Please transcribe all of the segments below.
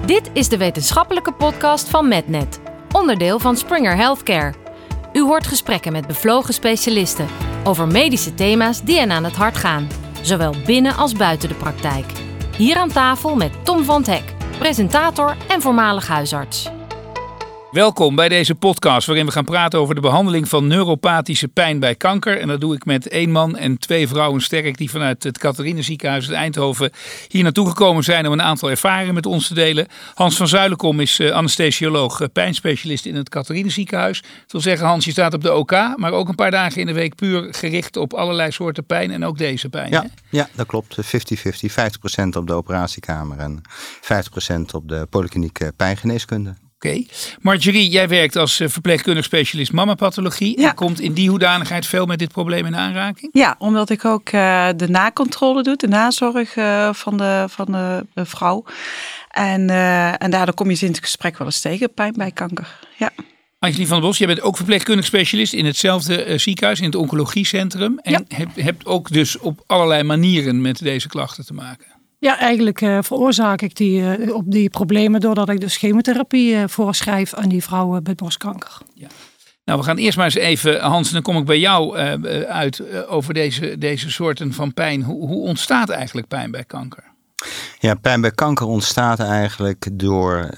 Dit is de wetenschappelijke podcast van MedNet, onderdeel van Springer Healthcare. U hoort gesprekken met bevlogen specialisten over medische thema's die hen aan het hart gaan, zowel binnen als buiten de praktijk. Hier aan tafel met Tom van 't Hek, presentator en voormalig huisarts. Welkom bij deze podcast waarin we gaan praten over de behandeling van neuropathische pijn bij kanker. En dat doe ik met 1 man en 2 vrouwen sterk die vanuit het Catharina Ziekenhuis in Eindhoven hier naartoe gekomen zijn om een aantal ervaringen met ons te delen. Hans van Zuilenkom is anesthesioloog, pijnspecialist in het Catharina Ziekenhuis. Dat wil zeggen, Hans, je staat op de OK, maar ook een paar dagen in de week puur gericht op allerlei soorten pijn en ook deze pijn. Ja, dat klopt. 50-50. 50% op de operatiekamer en 50% op de polykliniek pijngeneeskunde. Oké. Marjorie, jij werkt als verpleegkundig specialist mammapathologie. En komt in die hoedanigheid veel met dit probleem in aanraking? Ja, omdat ik ook de nakontrole doe, de nazorg van de vrouw. En daardoor kom je in het gesprek wel eens tegen, pijn bij kanker. Ja. Angeline van der Bos, jij bent ook verpleegkundig specialist in hetzelfde ziekenhuis, in het oncologiecentrum. En hebt ook dus op allerlei manieren met deze klachten te maken. Ja, eigenlijk veroorzaak ik die problemen doordat ik dus chemotherapie voorschrijf aan die vrouwen met borstkanker. Ja. Nou, we gaan eerst maar eens even, Hans, en dan kom ik bij jou uit over deze soorten van pijn. Hoe ontstaat eigenlijk pijn bij kanker? Ja, pijn bij kanker ontstaat eigenlijk door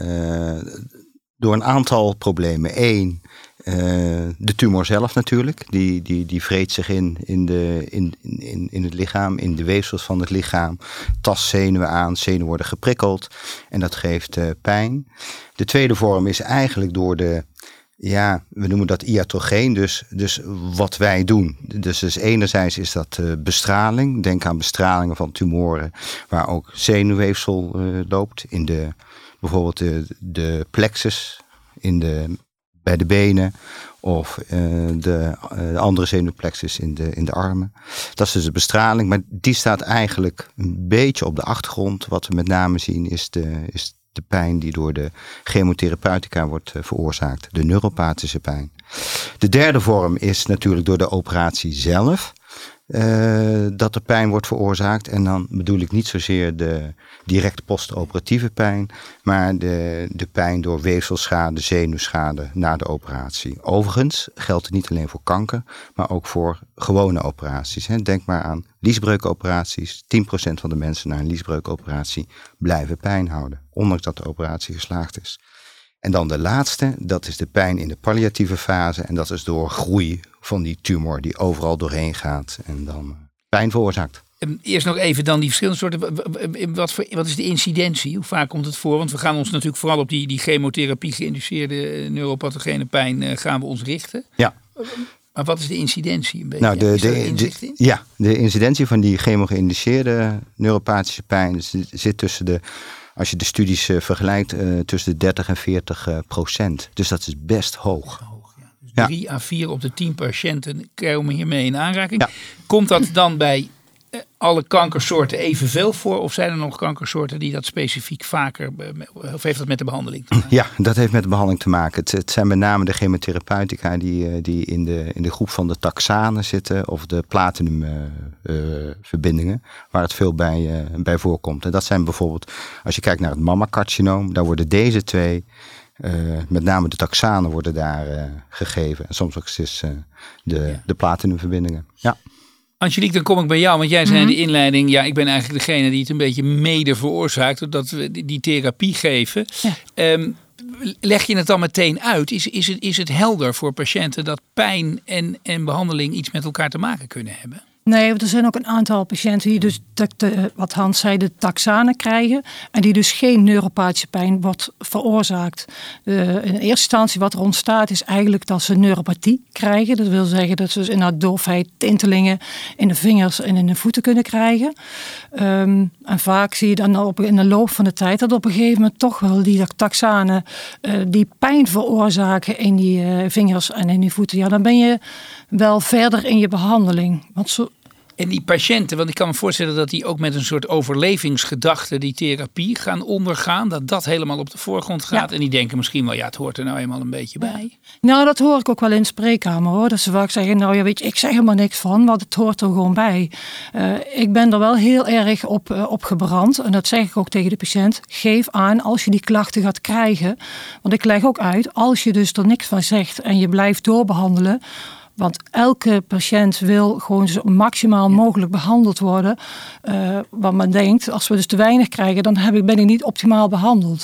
een aantal problemen. 1, de tumor zelf natuurlijk, die vreet zich in het lichaam, in de weefsels van het lichaam, tast zenuwen aan, zenuwen worden geprikkeld en dat geeft pijn. De tweede vorm is eigenlijk door we noemen dat iatrogeen, dus wat wij doen. Dus enerzijds is dat bestraling, denk aan bestralingen van tumoren waar ook zenuwweefsel loopt, in bijvoorbeeld de plexus, bij de benen of de andere zenuwplexus in de armen. Dat is dus de bestraling, maar die staat eigenlijk een beetje op de achtergrond. Wat we met name zien is de pijn die door de chemotherapeutica wordt veroorzaakt, de neuropathische pijn. De derde vorm is natuurlijk door de operatie zelf. Dat er pijn wordt veroorzaakt. En dan bedoel ik niet zozeer de direct postoperatieve pijn, maar de pijn door weefselschade, zenuwschade na de operatie. Overigens geldt het niet alleen voor kanker, maar ook voor gewone operaties. Denk maar aan liesbreukoperaties. 10% van de mensen na een liesbreukoperatie blijven pijn houden, ondanks dat de operatie geslaagd is. En dan de laatste, dat is de pijn in de palliatieve fase. En dat is door groei van die tumor die overal doorheen gaat en dan pijn veroorzaakt. Eerst nog even dan die verschillende soorten. Wat is de incidentie? Hoe vaak komt het voor? Want we gaan ons natuurlijk vooral op die chemotherapie geïnduceerde neuropathogene pijn gaan we ons richten. Ja. Maar wat is de incidentie? Een beetje? De incidentie van die chemo-geïnduceerde neuropathische pijn zit tussen als je de studies vergelijkt, tussen de 30 en 40%. Dus dat is best hoog. Dus 3 à 4 op de 10 patiënten komen hiermee in aanraking. Ja. Komt dat dan bij alle kankersoorten evenveel voor? Of zijn er nog kankersoorten die dat specifiek vaker, of heeft dat met de behandeling te maken? Ja, dat heeft met de behandeling te maken. Het zijn met name de chemotherapeutica die in de groep van de taxanen zitten of de platinumverbindingen, waar het veel bij voorkomt. En dat zijn bijvoorbeeld, als je kijkt naar het mammacarcinoom, daar worden deze 2, met name de taxanen worden daar gegeven. En soms ook de platinumverbindingen. Ja. Angelique, dan kom ik bij jou, want jij zei in de inleiding, ik ben eigenlijk degene die het een beetje mede veroorzaakt, doordat we die therapie geven. Ja. Leg je het dan meteen uit? Is het helder voor patiënten dat pijn en behandeling iets met elkaar te maken kunnen hebben? Nee, want er zijn ook een aantal patiënten die dus, wat Hans zei, de taxanen krijgen. En die dus geen neuropathische pijn wordt veroorzaakt. In eerste instantie wat er ontstaat is eigenlijk dat ze neuropathie krijgen. Dat wil zeggen dat ze dus inderdaad doofheid, tintelingen in de vingers en in de voeten kunnen krijgen. En vaak zie je dan in de loop van de tijd dat op een gegeven moment toch wel die taxanen die pijn veroorzaken in die vingers en in die voeten. Ja, dan ben je wel verder in je behandeling. Want En die patiënten, want ik kan me voorstellen dat die ook met een soort overlevingsgedachte die therapie gaan ondergaan. Dat helemaal op de voorgrond gaat. Ja. En die denken misschien wel, het hoort er nou eenmaal een beetje bij. Nou, dat hoor ik ook wel in de spreekkamer hoor. Dat ze vaak zeggen, weet je, ik zeg er maar niks van, want het hoort er gewoon bij. Ik ben er wel heel erg op gebrand. En dat zeg ik ook tegen de patiënt. Geef aan als je die klachten gaat krijgen. Want ik leg ook uit, als je dus er niks van zegt en je blijft doorbehandelen. Want elke patiënt wil gewoon zo maximaal mogelijk behandeld worden. Want men denkt, als we dus te weinig krijgen, dan ben ik niet optimaal behandeld.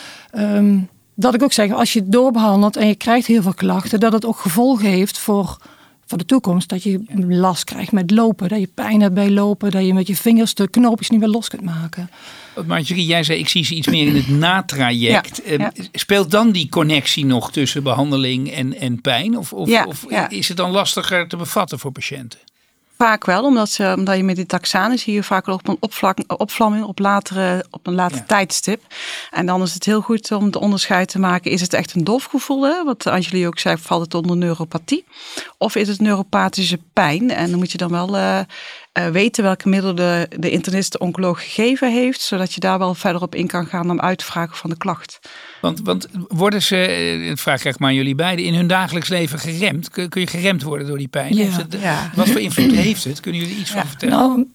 Dat ik ook zeg, als je doorbehandelt en je krijgt heel veel klachten, dat het ook gevolgen heeft voor de toekomst. Dat je last krijgt met lopen, dat je pijn hebt bij lopen, dat je met je vingers de knoopjes niet meer los kunt maken. Marjorie, jij zei, ik zie ze iets meer in het natraject. Speelt dan die connectie nog tussen behandeling en pijn? Of is het dan lastiger te bevatten voor patiënten? Vaak wel, omdat je met die taxanen zie je vaak ook een opvlamming op een later tijdstip. En dan is het heel goed om de onderscheid te maken. Is het echt een doofgevoel? Hè? Wat Angelie ook zei, valt het onder neuropathie? Of is het neuropathische pijn? En dan moet je dan wel weten welke middelen de internist, de oncoloog gegeven heeft. Zodat je daar wel verder op in kan gaan om uit te vragen van de klacht. Want worden ze, dat vraag ik maar aan jullie beiden, in hun dagelijks leven geremd? Kun je geremd worden door die pijn? Ja. Wat voor invloed heeft het? Kunnen jullie iets van vertellen? Nou,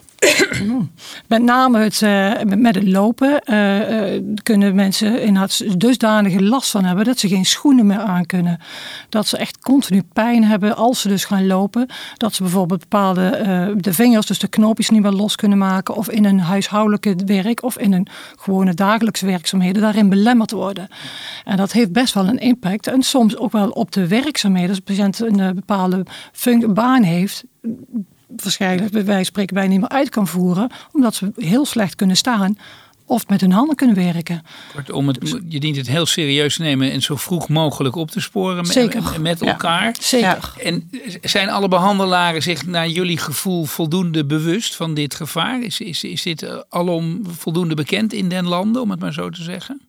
met name met het lopen kunnen mensen inderdaad dusdanige last van hebben dat ze geen schoenen meer aan kunnen. Dat ze echt continu pijn hebben als ze dus gaan lopen. Dat ze bijvoorbeeld bepaalde de vingers, dus de knoopjes niet meer los kunnen maken. Of in een huishoudelijke werk of in een gewone dagelijkse werkzaamheden daarin belemmerd worden. En dat heeft best wel een impact. En soms ook wel op de werkzaamheden. Als de patiënt een bepaalde baan heeft, waarschijnlijk bij wijze van spreken bijna niet meer uit kan voeren, omdat ze heel slecht kunnen staan of met hun handen kunnen werken. Kortom, je dient het heel serieus te nemen en zo vroeg mogelijk op te sporen met elkaar. Zeker. En zijn alle behandelaren zich naar jullie gevoel voldoende bewust van dit gevaar? Is dit alom voldoende bekend in den landen, om het maar zo te zeggen?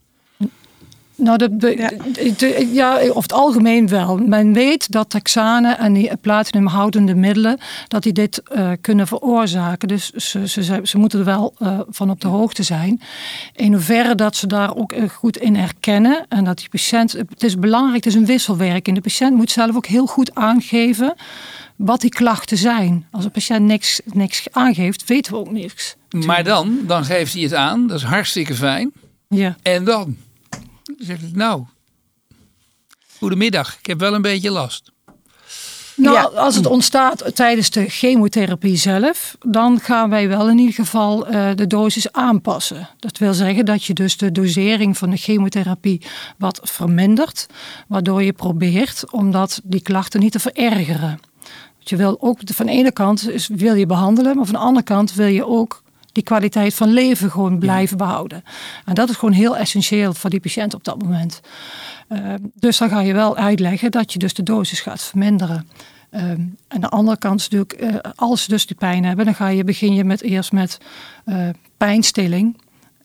Nou, over het algemeen wel. Men weet dat taxanen en die platinumhoudende middelen, dat die dit kunnen veroorzaken. Dus ze moeten er wel van op de hoogte zijn. In hoeverre dat ze daar ook goed in herkennen. En dat die patiënt, het is belangrijk, het is een wisselwerking. De patiënt moet zelf ook heel goed aangeven wat die klachten zijn. Als een patiënt niks aangeeft, weten we ook niks. Maar dan geeft hij het aan. Dat is hartstikke fijn. Ja. En dan zeg ik, goedemiddag, ik heb wel een beetje last. Nou, als het ontstaat tijdens de chemotherapie zelf, dan gaan wij wel in ieder geval de dosis aanpassen. Dat wil zeggen dat je dus de dosering van de chemotherapie wat vermindert, waardoor je probeert om die klachten niet te verergeren. Want je wil ook van de ene kant wil je behandelen, maar van de andere kant wil je ook die kwaliteit van leven gewoon blijven behouden. En dat is gewoon heel essentieel voor die patiënt op dat moment. Dus dan ga je wel uitleggen dat je dus de dosis gaat verminderen. Aan de andere kant is natuurlijk, als ze dus die pijn hebben, dan begin je eerst met pijnstilling.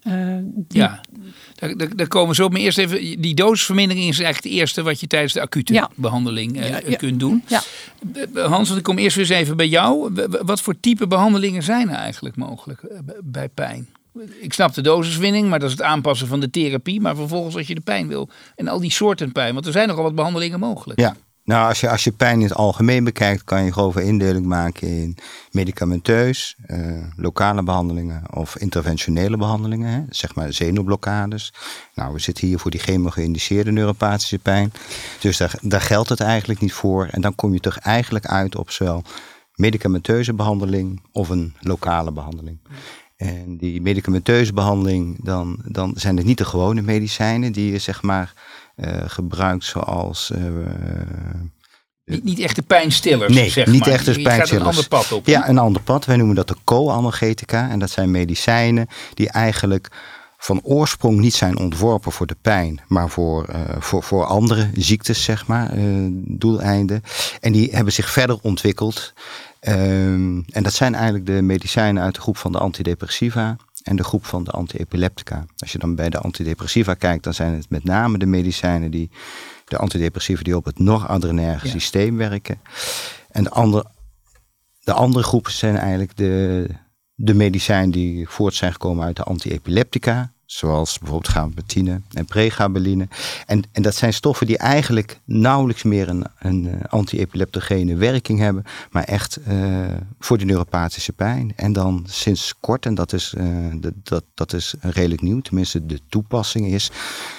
Daar komen we zo op. Maar eerst even, die dosisvermindering is eigenlijk het eerste wat je tijdens de acute behandeling kunt doen. Ja. Hans, want ik kom eerst weer eens even bij jou. Wat voor type behandelingen zijn er eigenlijk mogelijk bij pijn? Ik snap de dosiswinning, maar dat is het aanpassen van de therapie. Maar vervolgens als je de pijn wil en al die soorten pijn. Want er zijn nogal wat behandelingen mogelijk. Ja. Nou, als je pijn in het algemeen bekijkt, kan je grove indeling maken in medicamenteus, lokale behandelingen of interventionele behandelingen. Hè? Zeg maar zenuwblokkades. Nou, we zitten hier voor die chemo-geïndiceerde neuropathische pijn. Dus daar geldt het eigenlijk niet voor. En dan kom je toch eigenlijk uit op zowel medicamenteuze behandeling of een lokale behandeling. En die medicamenteuze behandeling, dan zijn het niet de gewone medicijnen die je zeg maar gebruikt zoals niet echte pijnstillers. Nee, zeg niet maar. echte pijnstillers. Je gaat een ander pad op. Ja, een ander pad. Wij noemen dat de co-analgetica. En dat zijn medicijnen die eigenlijk van oorsprong niet zijn ontworpen voor de pijn, maar voor andere ziektes, zeg maar, doeleinden. En die hebben zich verder ontwikkeld. En dat zijn eigenlijk de medicijnen uit de groep van de antidepressiva en de groep van de antiepileptica. Als je dan bij de antidepressiva kijkt, dan zijn het met name de medicijnen de antidepressiva die op het noradrenerge systeem werken. En de De andere groepen zijn eigenlijk de medicijnen die voort zijn gekomen uit de antiepileptica. Zoals bijvoorbeeld gabapenine en pregabaline. En dat zijn stoffen die eigenlijk nauwelijks meer een antiepileptogene werking hebben. Maar echt voor de neuropathische pijn. En dan sinds kort, en dat is redelijk nieuw. Tenminste de toepassing is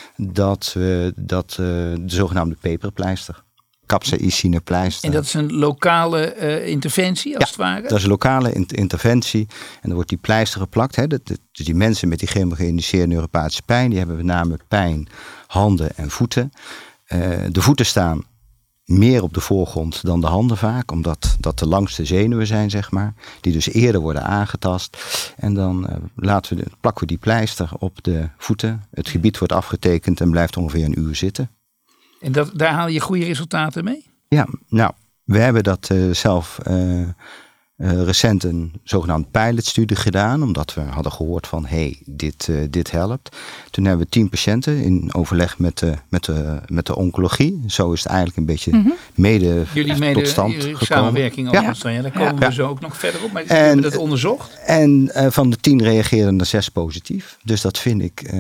de zogenaamde peperpleister. Capsaicine-pleister. En dat is een lokale interventie als het ware? Dat is een lokale interventie. En dan wordt die pleister geplakt. Hè. Dus die mensen met die chemogeïndiceerde neuropathische pijn, die hebben met name pijn, handen en voeten. De voeten staan meer op de voorgrond dan de handen vaak, omdat dat de langste zenuwen zijn, zeg maar. Die dus eerder worden aangetast. En dan plakken we die pleister op de voeten. Het gebied wordt afgetekend en blijft ongeveer een uur zitten. En daar haal je goede resultaten mee? Ja, nou, we hebben dat zelf recent een zogenaamde pilotstudie gedaan. Omdat we hadden gehoord van, dit helpt. Toen hebben we 10 patiënten in overleg met de oncologie. Zo is het eigenlijk een beetje tot stand gekomen. Samenwerking daar komen we zo ook nog verder op. Maar we hebben dat onderzocht. En van de 10 reageerden er 6 positief. Dus dat vind ik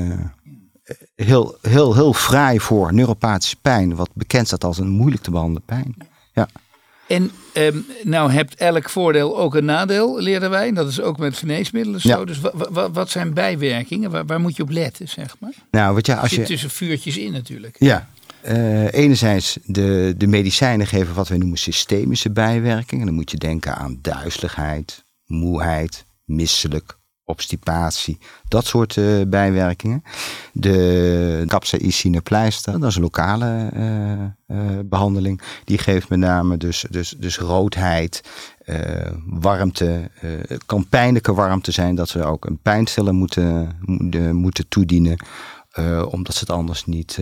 heel fraai voor neuropathische pijn. Wat bekend staat als een moeilijk te behandelen pijn. Ja. En nou hebt elk voordeel ook een nadeel, leerden wij. Dat is ook met geneesmiddelen zo. Ja. Dus wat zijn bijwerkingen? Waar moet je op letten, zeg maar? Nou, als je tussen vuurtjes in natuurlijk. Ja. Enerzijds de medicijnen geven wat wij noemen systemische bijwerkingen. Dan moet je denken aan duizeligheid, moeheid, misselijk, obstipatie, dat soort bijwerkingen. De capsaicine-pleister, dat is een lokale behandeling. Die geeft met name dus roodheid, warmte. Het kan pijnlijke warmte zijn dat we ook een pijnstiller moeten toedienen. Omdat ze het anders niet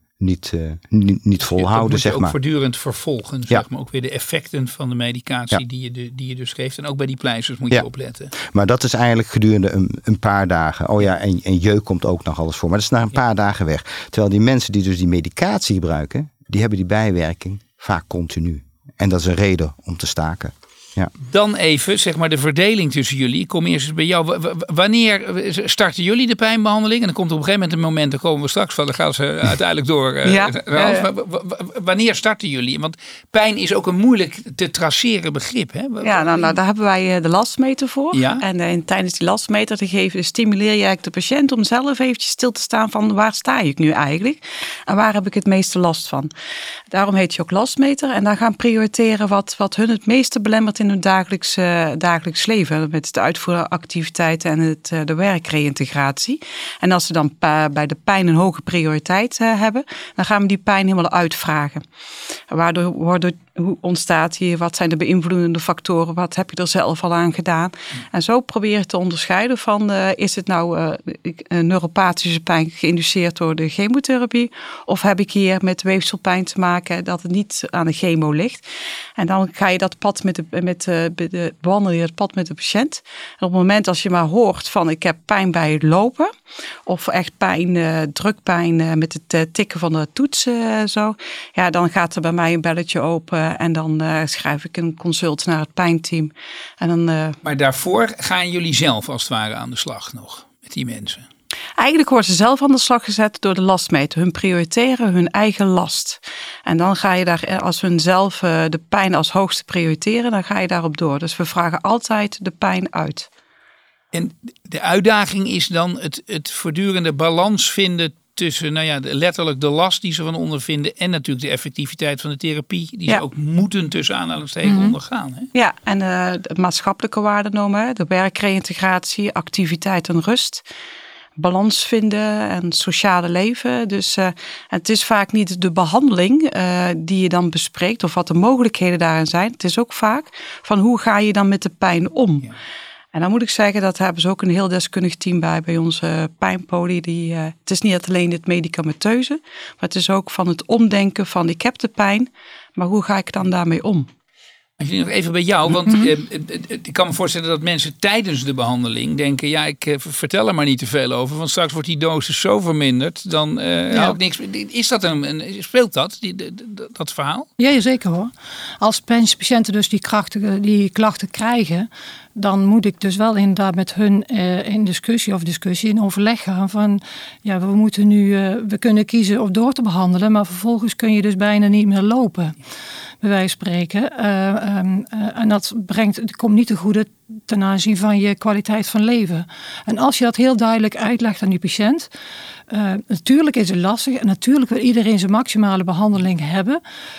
volhouden, dat moet je zeg maar. Ook voortdurend vervolgen, zeg maar. Ook weer de effecten van de medicatie die je dus geeft. En ook bij die pleisters moet je opletten. Maar dat is eigenlijk gedurende een paar dagen. Oh ja, en jeuk komt ook nog alles voor. Maar dat is na een paar dagen weg. Terwijl die mensen die dus die medicatie gebruiken, die hebben die bijwerking vaak continu. En dat is een reden om te staken. Ja. Dan even, zeg maar, de verdeling tussen jullie. Ik kom eerst eens bij jou. Wanneer starten jullie de pijnbehandeling? En dan komt op een gegeven moment een moment, daar komen we straks van, dan gaan ze uiteindelijk door. Wanneer starten jullie? Want pijn is ook een moeilijk te traceren begrip. Hè? Nou, daar hebben wij de lastmeter voor. Ja? En tijdens die lastmeter stimuleer je eigenlijk de patiënt om zelf eventjes stil te staan van waar sta ik nu eigenlijk? En waar heb ik het meeste last van? Daarom heet je ook lastmeter. En dan gaan prioriteren wat hun het meeste belemmert in hun dagelijks leven. Met de uitvoeractiviteiten en de werkreïntegratie. En als ze dan bij de pijn een hoge prioriteit hebben, dan gaan we die pijn helemaal uitvragen. Hoe ontstaat hier? Wat zijn de beïnvloedende factoren? Wat heb je er zelf al aan gedaan? En zo probeer je te onderscheiden van is het nou neuropathische pijn geïnduceerd door de chemotherapie? Of heb ik hier met weefselpijn te maken dat het niet aan de chemo ligt? En dan ga je dat pad bewandel je het pad met de patiënt. En op het moment als je maar hoort van ik heb pijn bij het lopen of echt drukpijn met het tikken van de toets dan gaat er bij mij een belletje open. En dan schrijf ik een consult naar het pijnteam. En dan, maar daarvoor gaan jullie zelf als het ware aan de slag nog met die mensen? Eigenlijk worden ze zelf aan de slag gezet door de lastmeter. Hun prioriteren hun eigen last. En dan ga je daar, als hun zelf de pijn als hoogste prioriteren, dan ga je daarop door. Dus we vragen altijd de pijn uit. En de uitdaging is dan het voortdurende balans vinden tussen letterlijk de last die ze van ondervinden en natuurlijk de effectiviteit van de therapie die ze ook moeten tussen aanhalingstekens ondergaan. Hè? Ja, en de maatschappelijke waardenormen, de werkreïntegratie, activiteit en rust, balans vinden en sociale leven. Dus het is vaak niet de behandeling die je dan bespreekt of wat de mogelijkheden daarin zijn. Het is ook vaak van hoe ga je dan met de pijn om? Ja. En dan moet ik zeggen, dat hebben ze ook een heel deskundig team bij onze pijnpolie. Het is niet alleen het medicamenteuze, maar het is ook van het omdenken van ik heb de pijn, maar hoe ga ik dan daarmee om? Nog even bij jou, want ik kan me voorstellen dat mensen tijdens de behandeling denken, ja, ik vertel er maar niet te veel over, want straks wordt die dosis zo verminderd, dan hou ik niks. Is dat speelt dat verhaal? Ja, zeker hoor. Als patiënten dus die klachten krijgen, dan moet ik dus wel inderdaad met hun in overleg gaan van, ja, we kunnen kiezen of door te behandelen, maar vervolgens kun je dus bijna niet meer lopen, bij wijze van spreken. En dat komt niet ten goede ten aanzien van je kwaliteit van leven. En als je dat heel duidelijk uitlegt aan die patiënt, natuurlijk is het lastig en natuurlijk wil iedereen zijn maximale behandeling hebben.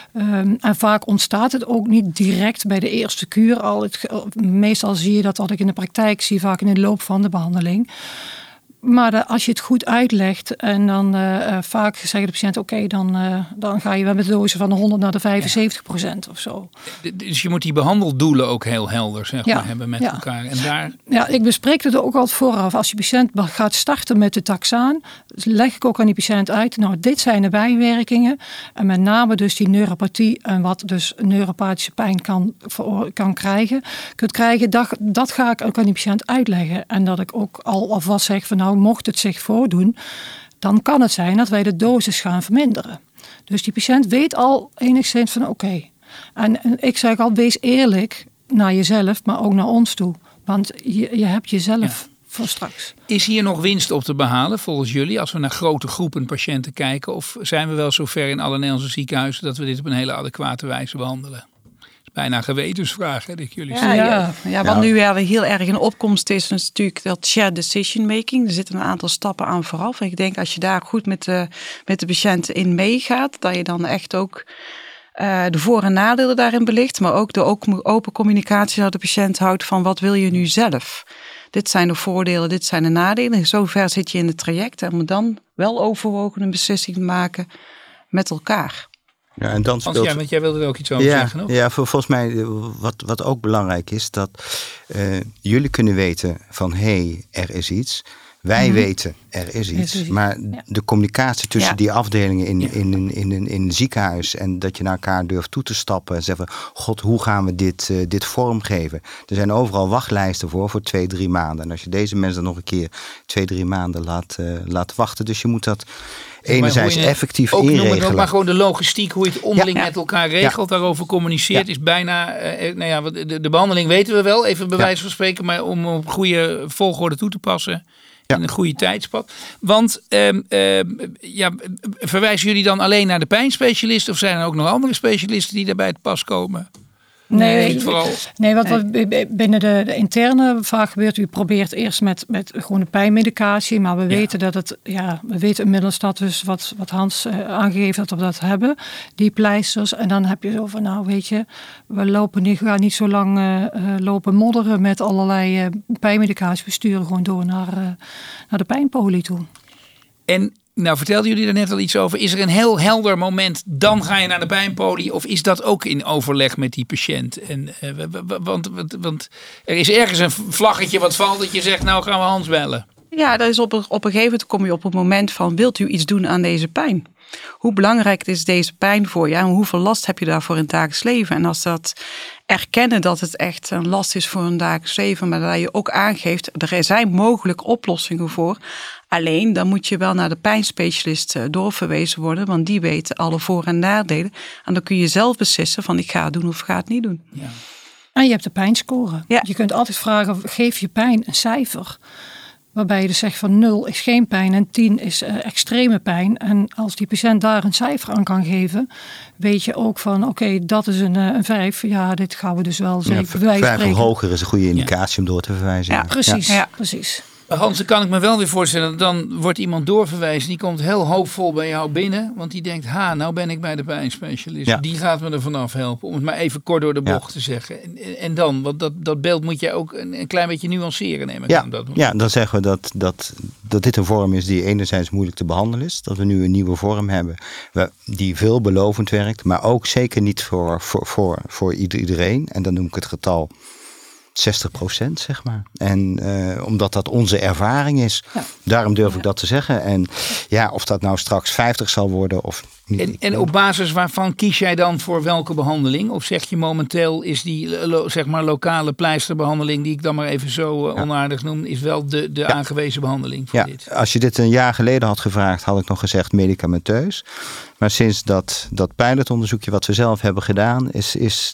En vaak ontstaat het ook niet direct bij de eerste kuur. Meestal zie je dat wat ik in de praktijk zie, vaak in de loop van de behandeling. Maar als je het goed uitlegt en dan vaak zeggen de patiënten, oké, dan ga je wel met de dosis van de 100 naar de 75% of zo. Dus je moet die behandeldoelen ook heel helder maar, hebben met elkaar. En daar... Ja, ik bespreek het ook altijd vooraf. Als je patiënt gaat starten met de taxaan, leg ik ook aan die patiënt uit, nou, dit zijn de bijwerkingen. En met name dus die neuropathie en wat dus neuropathische pijn kan krijgen. Dat ga ik ook aan die patiënt uitleggen. En dat ik ook alvast zeg van, nou, mocht het zich voordoen, dan kan het zijn dat wij de dosis gaan verminderen. Dus die patiënt weet al enigszins van oké. En ik zeg al, wees eerlijk naar jezelf, maar ook naar ons toe. Want je hebt jezelf voor straks. Is hier nog winst op te behalen volgens jullie als we naar grote groepen patiënten kijken? Of zijn we wel zover in alle Nederlandse ziekenhuizen dat we dit op een hele adequate wijze behandelen? Bijna een gewetensvraag, hè, dat ik jullie Ja, wat nu weer heel erg in opkomst is natuurlijk dat shared decision making. Er zitten een aantal stappen aan vooraf. En ik denk als je daar goed met de patiënten in meegaat, dat je dan echt ook de voor- en nadelen daarin belicht. Maar ook de open communicatie naar de patiënt houdt van wat wil je nu zelf? Dit zijn de voordelen, dit zijn de nadelen. Zover zit je in het traject en moet dan wel overwogen een beslissing maken met elkaar. Ja, en dan speelt... want jij wilde er ook iets over zeggen, nog? Ja, volgens mij wat ook belangrijk is, dat jullie kunnen weten van er is iets. Wij weten, er is iets. Maar de communicatie tussen die afdelingen in een ziekenhuis en dat je naar elkaar durft toe te stappen en zeggen, god, hoe gaan we dit vormgeven? Er zijn overal wachtlijsten voor 2-3 maanden. En als je deze mensen dan nog een keer 2-3 maanden laat wachten. Dus je moet dat enerzijds effectief inregelen. Ook maar gewoon de logistiek, hoe je het onderling met elkaar regelt, daarover communiceert, is bijna, de behandeling weten we wel, even bij wijze van spreken, maar om op goede volgorde toe te passen. In een goede tijdspad. Want verwijzen jullie dan alleen naar de pijnspecialist of zijn er ook nog andere specialisten die daarbij te pas komen? Nee, wat binnen de interne vaak gebeurt, u probeert eerst met gewoon de pijnmedicatie, maar we weten dat we weten inmiddels dat dus wat Hans aangegeven dat we dat hebben, die pleisters. En dan heb je zo van, nou weet je, we gaan niet zo lang lopen modderen met allerlei pijnmedicatie. We sturen gewoon door naar de pijnpolie toe. En nou, vertelden jullie er net al iets over. Is er een heel helder moment, dan ga je naar de pijnpolie? Of is dat ook in overleg met die patiënt? En, want er is ergens een vlaggetje wat valt dat je zegt, nou gaan we Hans bellen. Ja, dat is op een gegeven moment kom je op het moment van, wilt u iets doen aan deze pijn? Hoe belangrijk is deze pijn voor je? En hoeveel last heb je daarvoor in het dagelijks leven? En als dat erkennen dat het echt een last is voor een dagelijks leven, maar dat je ook aangeeft, er zijn mogelijk oplossingen voor. Alleen, dan moet je wel naar de pijnspecialist doorverwezen worden, want die weten alle voor- en nadelen. En dan kun je zelf beslissen van, ik ga het doen of ga het niet doen. Ja. En je hebt de pijnscore. Ja. Je kunt altijd vragen, geef je pijn een cijfer. Waarbij je dus zegt van 0 is geen pijn en 10 is extreme pijn. En als die patiënt daar een cijfer aan kan geven, weet je ook van oké, dat is een 5. Ja, dit gaan we dus wel zeker bewijzen. 5 of hoger is een goede indicatie om door te verwijzen. Ja, precies. Ja. Precies. Hans, dan kan ik me wel weer voorstellen, dan wordt iemand doorverwezen. Die komt heel hoopvol bij jou binnen. Want die denkt, nou ben ik bij de pijnspecialist. Ja. Die gaat me er vanaf helpen. Om het maar even kort door de bocht te zeggen. En dan, want dat beeld moet je ook een klein beetje nuanceren, neem ik aan. Dan zeggen we dat dit een vorm is die enerzijds moeilijk te behandelen is. Dat we nu een nieuwe vorm hebben die veelbelovend werkt. Maar ook zeker niet voor iedereen. En dan noem ik het getal 60%, zeg maar. En omdat dat onze ervaring is, daarom durf ik dat te zeggen. En of dat nou straks 50 zal worden of niet. En op basis waarvan kies jij dan voor welke behandeling? Of zeg je momenteel is die zeg maar lokale pleisterbehandeling, die ik dan maar even zo onaardig noem, is wel de aangewezen behandeling voor dit? Als je dit een jaar geleden had gevraagd, had ik nog gezegd medicamenteus. Maar sinds dat pilotonderzoekje wat we zelf hebben gedaan, is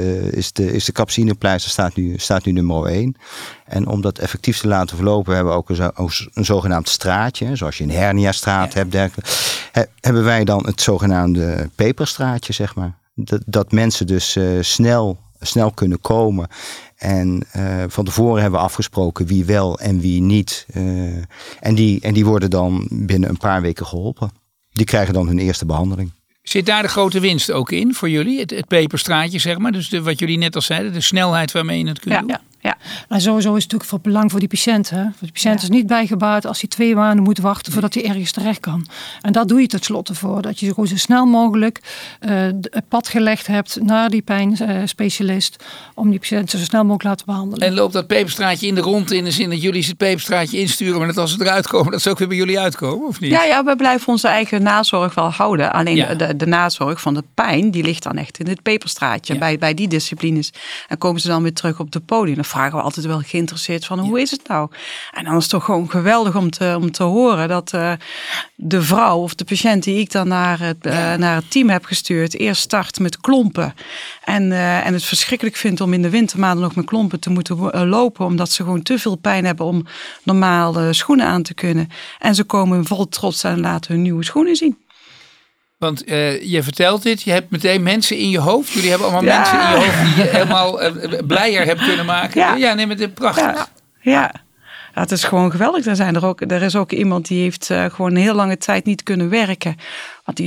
de capsaïnepleister staat nu nummer 1. En om dat effectief te laten verlopen, hebben we ook een zogenaamd straatje. Zoals je een herniastraat hebt, dergelijke. Hebben wij dan het zogenaamde peperstraatje, zeg maar. Dat mensen dus snel kunnen komen. En van tevoren hebben we afgesproken wie wel en wie niet. En die worden dan binnen een paar weken geholpen. Die krijgen dan hun eerste behandeling. Zit daar de grote winst ook in voor jullie? Het peperstraatje, zeg maar. Dus wat jullie net al zeiden, de snelheid waarmee je het kunt doen? Ja. En sowieso is het natuurlijk van belang voor die patiënt. Hè? Voor de patiënt is niet bijgebaat als hij 2 maanden moet wachten voordat hij ergens terecht kan. En dat doe je tenslotte voor. Dat je gewoon zo snel mogelijk het pad gelegd hebt naar die pijnspecialist. Om die patiënt zo snel mogelijk laten behandelen. En loopt dat peperstraatje in de ronde in de zin dat jullie het peperstraatje insturen, maar dat als ze eruit komen, dat ze ook weer bij jullie uitkomen, of niet? Ja, we blijven onze eigen nazorg wel houden. Alleen de nazorg van de pijn, die ligt dan echt in het peperstraatje. Bij die disciplines. En komen ze dan weer terug op de podium. Dan vragen we altijd wel geïnteresseerd van hoe is het nou? En dan is het toch gewoon geweldig om te horen dat de vrouw of de patiënt die ik dan naar het team heb gestuurd, eerst start met klompen. En het verschrikkelijk vindt om in de wintermaanden nog met klompen te moeten lopen, omdat ze gewoon te veel pijn hebben om normaal schoenen aan te kunnen. En ze komen vol trots en laten hun nieuwe schoenen zien. Want je vertelt dit, je hebt meteen mensen in je hoofd. Jullie hebben allemaal mensen in je hoofd die je helemaal blijer hebt kunnen maken. Ja, neem het prachtig. Ja, het is gewoon geweldig. Er is ook iemand die heeft gewoon een heel lange tijd niet kunnen werken. Want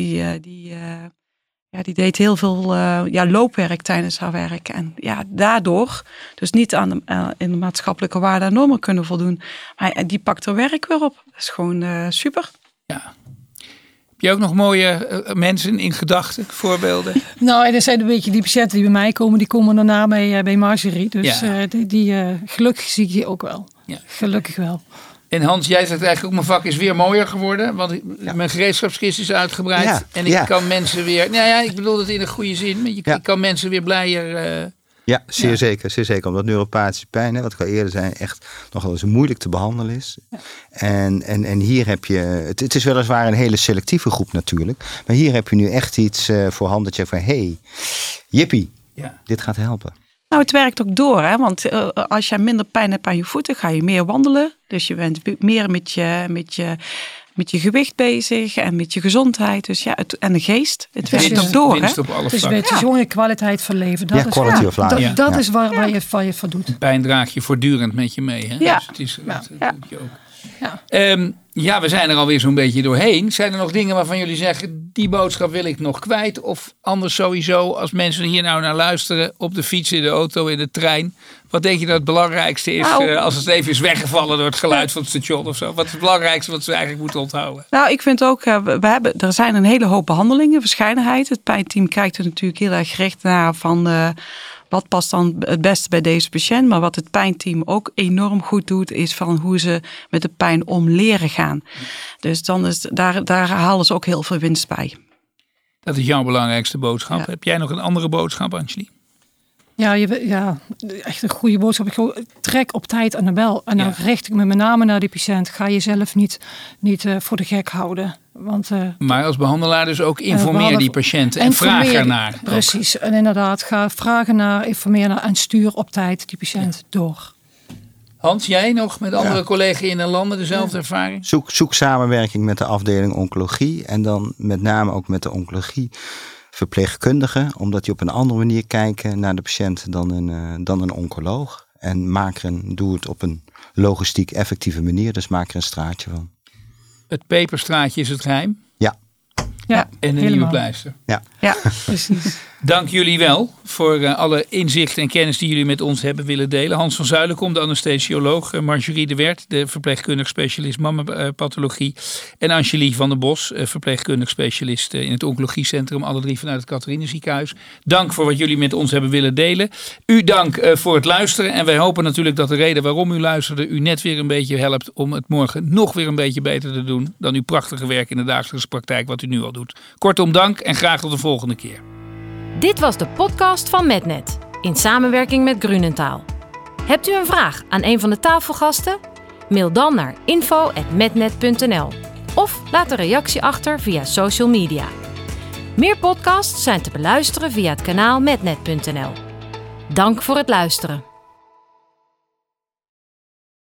die deed heel veel loopwerk tijdens haar werk. En daardoor dus niet in de maatschappelijke waarden en normen kunnen voldoen. Maar die pakt er werk weer op. Dat is gewoon super. Ja. Heb je ook nog mooie mensen in gedachten, voorbeelden? Nou, er zijn een beetje die patiënten die bij mij komen, die komen daarna bij Marjorie. Dus gelukkig zie ik die ook wel. Ja. Gelukkig wel. En Hans, jij zegt eigenlijk ook, mijn vak is weer mooier geworden. Want mijn gereedschapskist is uitgebreid. Ja. En ik kan mensen weer, ik bedoel het in een goede zin. Maar je kan mensen weer blijer... Ja, zeer zeker. Zeer zeker. Omdat neuropathische pijn, wat ik al eerder zei, echt nogal eens moeilijk te behandelen is. Ja. En hier heb je, het is weliswaar een hele selectieve groep natuurlijk. Maar hier heb je nu echt iets voorhanden dat je van, jippie, dit gaat helpen. Nou, het werkt ook door, hè? Want als je minder pijn hebt aan je voeten, ga je meer wandelen. Dus je bent meer met je gewicht bezig en met je gezondheid. Dus en de geest. Het werkt ook door, hè? Dus het is gewoon je kwaliteit van leven. Quality of life. Dat is waar je van doet. Pijn draag je voortdurend met je mee, hè? Ja. Dus het is, dat doe je ook. Ja. We zijn er alweer zo'n beetje doorheen. Zijn er nog dingen waarvan jullie zeggen, die boodschap wil ik nog kwijt? Of anders sowieso, als mensen hier nou naar luisteren, op de fiets, in de auto, in de trein. Wat denk je dat het belangrijkste is als het even is weggevallen door het geluid van het station of zo? Wat is het belangrijkste wat ze eigenlijk moeten onthouden? Nou, ik vind ook, er zijn een hele hoop behandelingen, verscheidenheid. Het pijnteam kijkt er natuurlijk heel erg gericht naar van... Wat past dan het beste bij deze patiënt? Maar wat het pijnteam ook enorm goed doet, is van hoe ze met de pijn om leren gaan. Dus dan daar halen ze ook heel veel winst bij. Dat is jouw belangrijkste boodschap. Ja. Heb jij nog een andere boodschap, Angelie? Ja, echt een goede boodschap. Ik trek op tijd aan de bel. En dan richt ik me met name naar die patiënt. Ga jezelf niet voor de gek houden. Want, maar als behandelaar dus ook informeer die patiënt en vraag ernaar. Precies. Ook. En inderdaad, ga vragen naar, informeer naar en stuur op tijd die patiënt door. Hans, jij nog met andere collega's in de landen dezelfde ervaring? Zoek samenwerking met de afdeling oncologie. En dan met name ook met de oncologie. Verpleegkundigen, omdat die op een andere manier kijken naar de patiënt dan een oncoloog. En doe het op een logistiek effectieve manier, dus maak er een straatje van. Het peperstraatje is het geheim? Ja. En een nieuwe pleister? Ja, precies. Dank jullie wel voor alle inzichten en kennis die jullie met ons hebben willen delen. Hans van Zuilenkom, de anesthesioloog. Marjorie de Wert, de verpleegkundig specialist mammapathologie. En Angelique van der Bos, verpleegkundig specialist in het oncologiecentrum. Alle 3 vanuit het Catharinenziekenhuis. Dank voor wat jullie met ons hebben willen delen. U dank voor het luisteren. En wij hopen natuurlijk dat de reden waarom u luisterde u net weer een beetje helpt om het morgen nog weer een beetje beter te doen dan uw prachtige werk in de dagelijkse praktijk wat u nu al doet. Kortom, dank en graag tot de volgende keer. Dit was de podcast van Mednet, in samenwerking met Grunenthal. Hebt u een vraag aan een van de tafelgasten? Mail dan naar info@mednet.nl of laat een reactie achter via social media. Meer podcasts zijn te beluisteren via het kanaal mednet.nl. Dank voor het luisteren.